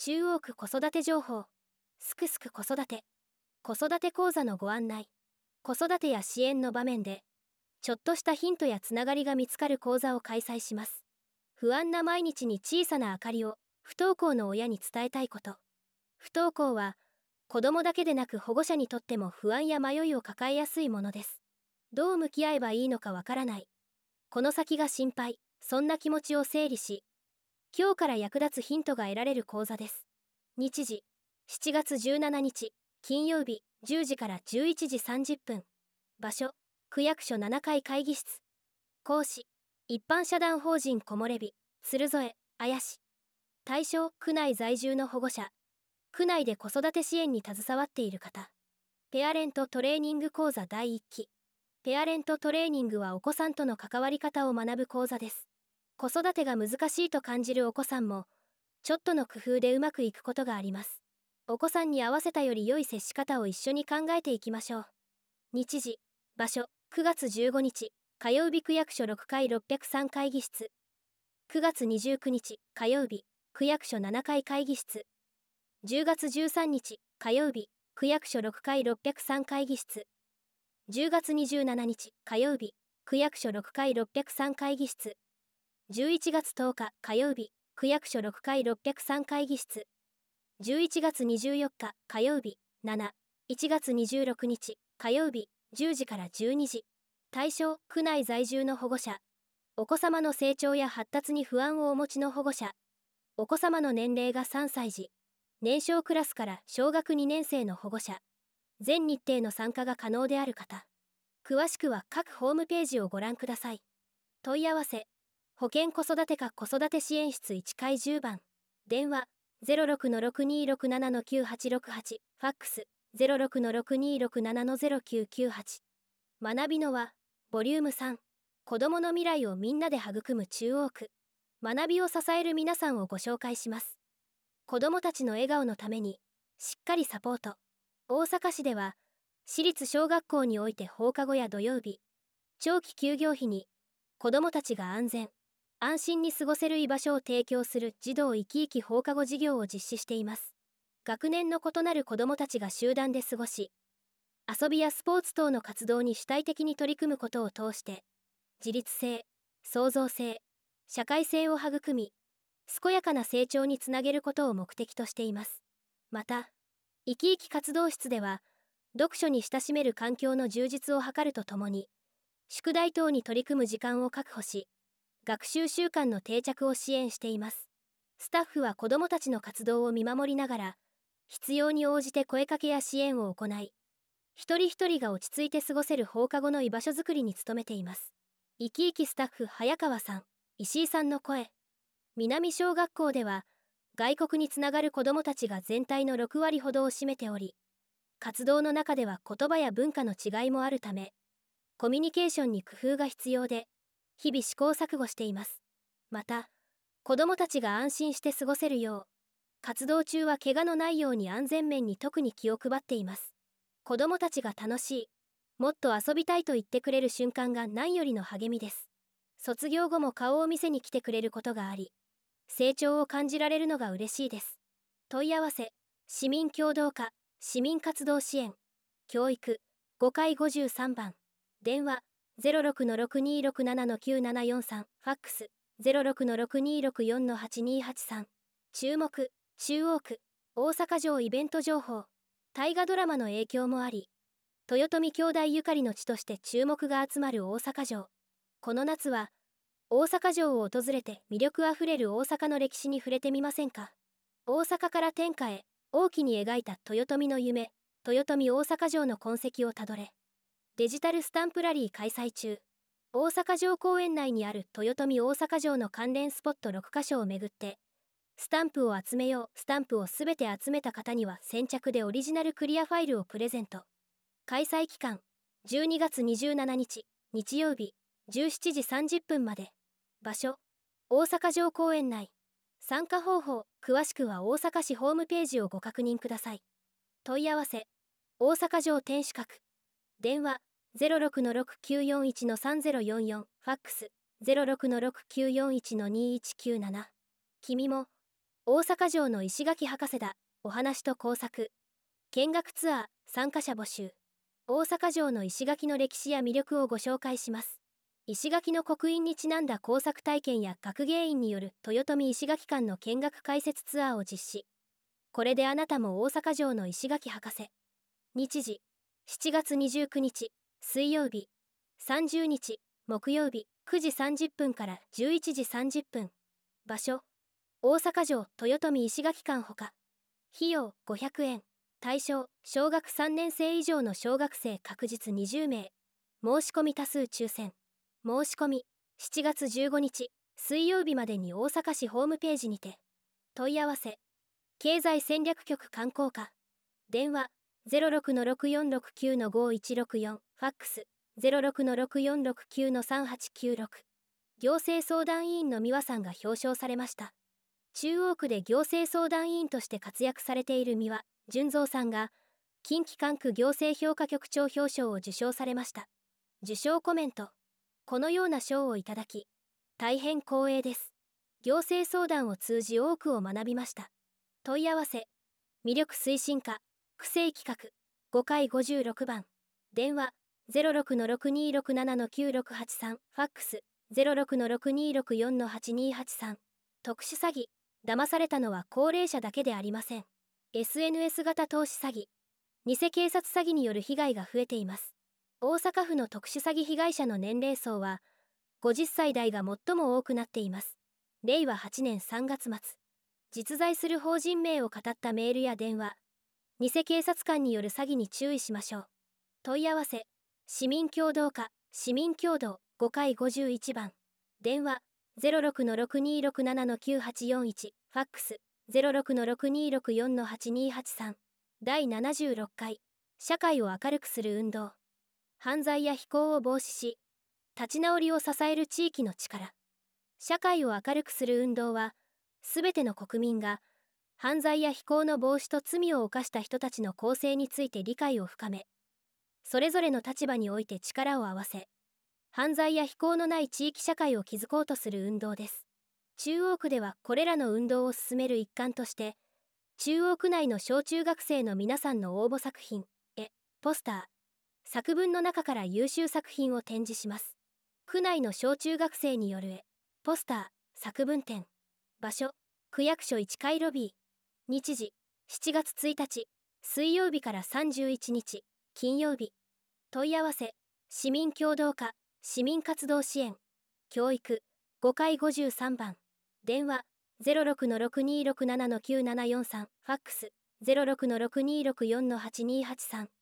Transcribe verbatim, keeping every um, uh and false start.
中央区子育て情報、すくすく子育て、子育て講座のご案内、子育てや支援の場面で、ちょっとしたヒントやつながりが見つかる講座を開催します。不安な毎日に小さな明かりを、不登校の親に伝えたいこと。不登校は、子供だけでなく保護者にとっても不安や迷いを抱えやすいものです。どう向き合えばいいのかわからない。この先が心配、そんな気持ちを整理し、今日から役立つヒントが得られる講座です。日時、しちがつじゅうしちにち、金曜日、じゅうじからじゅういちじさんじゅっぷん。場所、区役所ななかい会議室。講師、一般社団法人こもれび、鶴添、綾し。対象、区内在住の保護者。区内で子育て支援に携わっている方。ペアレントトレーニング講座だいいっき。ペアレントトレーニングはお子さんとの関わり方を学ぶ講座です。子育てが難しいと感じるお子さんも、ちょっとの工夫でうまくいくことがあります。お子さんに合わせたより良い接し方を一緒に考えていきましょう。日時、場所、くがつじゅうごにち、火曜日区役所ろっかいろっぴゃくさん会議室。くがつにじゅうくにち、火曜日、区役所ななかい会議室。じゅうがつじゅうさんにち、火曜日、区役所ろっかいろっぴゃくさん会議室。じゅうがつにじゅうしちにち、火曜日、区役所ろっかいろっぴゃくさん会議室。じゅういちがつとおか、火曜日、区役所ろっかいろっぴゃくさん会議室。じゅういちがつにじゅうよっか、火曜日、なな、いちがつにじゅうろくにち、火曜日、じゅうじからじゅうにじ。対象、区内在住の保護者。お子様の成長や発達に不安をお持ちの保護者。お子様の年齢がさんさい児。年少クラスから小学にねんせいの保護者。全日程の参加が可能である方。詳しくは各ホームページをご覧ください。問い合わせ、保健子育て課子育て支援室いちかいじゅうばん。電話、ゼロろくのろくにーろくななのきゅうはちろくはち。ファックス、ゼロろくのろくにーろくななのゼロきゅうきゅうはち。学びの輪、ボリュームさん。子どもの未来をみんなで育む中央区。学びを支える皆さんをご紹介します。子どもたちの笑顔のために、しっかりサポート。大阪市では、私立小学校において放課後や土曜日、長期休業日に、子どもたちが安全、安心に過ごせる居場所を提供する児童生き生き放課後事業を実施しています。学年の異なる子どもたちが集団で過ごし、遊びやスポーツ等の活動に主体的に取り組むことを通して、自立性、創造性、社会性を育み、健やかな成長につなげることを目的としています。また、生き生き活動室では、読書に親しめる環境の充実を図るとともに、宿題等に取り組む時間を確保し、学習習慣の定着を支援しています。スタッフは子どもたちの活動を見守りながら、必要に応じて声かけや支援を行い、一人一人が落ち着いて過ごせる放課後の居場所づくりに努めています。生き生きスタッフ早川さん、石井さんの声。南小学校では、外国につながる子どもたちが全体のろくわりほどを占めており、活動の中では言葉や文化の違いもあるため、コミュニケーションに工夫が必要で、日々試行錯誤しています。また、子どもたちが安心して過ごせるよう、活動中は怪我のないように安全面に特に気を配っています。子どもたちが楽しい、もっと遊びたいと言ってくれる瞬間が何よりの励みです。卒業後も顔を見せに来てくれることがあり、成長を感じられるのが嬉しいです。問い合わせ、市民協働課、市民活動支援、教育、ごかいごじゅうさんばん。電話、ゼロろくのろくにーろくななのきゅうななよんさん。ファックス、ゼロろくのろくにーろくよんのはちにーはちさん。注目、中央区、大阪城イベント情報。大河ドラマの影響もあり、豊臣兄弟ゆかりの地として注目が集まる大阪城。この夏は、大阪城を訪れて魅力あふれる大阪の歴史に触れてみませんか。大阪から天下へ、大きに描いた豊臣の夢、豊臣大阪城の痕跡をたどれ。デジタルスタンプラリー開催中。大阪城公園内にある豊臣大阪城の関連スポットろくかしょを巡って、スタンプを集めよう。スタンプをすべて集めた方には先着でオリジナルクリアファイルをプレゼント。開催期間、じゅうにがつにじゅうしちにち、日曜日、じゅうしちじさんじゅっぷんまで。場所、大阪城公園内。参加方法、詳しくは大阪市ホームページをご確認ください。問い合わせ、大阪城天守閣。電話、ゼロろくのろくきゅうよんいちのさんゼロよんよん。ファックス、ゼロろくのろくきゅうよんいちのにいちきゅうなな。君も、 大阪城の石垣博士だ。お話と工作。見学ツアー参加者募集。大阪城の石垣の歴史や魅力をご紹介します。石垣の刻印にちなんだ工作体験や学芸員による豊臣石垣館の見学解説ツアーを実施。これであなたも大阪城の石垣博士。日時しちがつにじゅうくにち水曜日、さんじゅうにち木曜日くじさんじゅっぷんからじゅういちじさんじゅっぷん。場所大阪城豊臣石垣館ほか。費用ごひゃくえん。対象小学さんねんせい以上の小学生確実にじゅうめい。申し込み多数抽選。申し込みしちがつじゅうごにち水曜日までに大阪市ホームページにて。問い合わせ経済戦略局観光課。電話 ゼロろくのろくよんろくきゅうのごいちろくよん。ファックス ゼロろくのろくよんろくきゅうのさんはちきゅうろく。行政相談委員の美和さんが表彰されました。中央区で行政相談委員として活躍されている美和純三さんが近畿管区行政評価局長表彰を受賞されました。受賞コメント。このような賞をいただき大変光栄です。行政相談を通じ多くを学びました。問い合わせ魅力推進課区政企画ごかいごじゅうろくばん。電話 ゼロろくのろくにろくななのきゅうろくはちさん。ファックス ゼロろくのろくにろくよんのはちにはちさん。特殊詐欺騙されたのは高齢者だけでありません。 エスエヌエス 型投資詐欺偽警察詐欺による被害が増えています。大阪府の特殊詐欺被害者の年齢層はごじゅっさい代が最も多くなっています。れいわはちねんさんがつまつ、実在する法人名をかたったメールや電話、偽警察官による詐欺に注意しましょう。問い合わせ市民協働課市民協働ごかいごじゅういちばん。電話 ゼロろくのろくにろくななのきゅうはちよんいち。ファックス ゼロろくのろくにろくよんのはちにはちさん。だいななじゅうろっかい社会を明るくする運動。犯罪や非行を防止し立ち直りを支える地域の力。社会を明るくする運動はすべての国民が犯罪や非行の防止と罪を犯した人たちの更生について理解を深め、それぞれの立場において力を合わせ犯罪や非行のない地域社会を築こうとする運動です。中央区ではこれらの運動を進める一環として中央区内の小中学生の皆さんの応募作品、絵、ポスター、作文の中から優秀作品を展示します。区内の小中学生による絵、ポスター、作文展。場所区役所いちかいロビー。日時しちがつついたち水曜日からさんじゅういちにち金曜日。問い合わせ市民協働課市民活動支援教育ごかいごじゅうさんばん。電話 ゼロろくのろくにろくななのきゅうななよんさん。ファックス ゼロろくのろくにろくよんのはちにはちさん。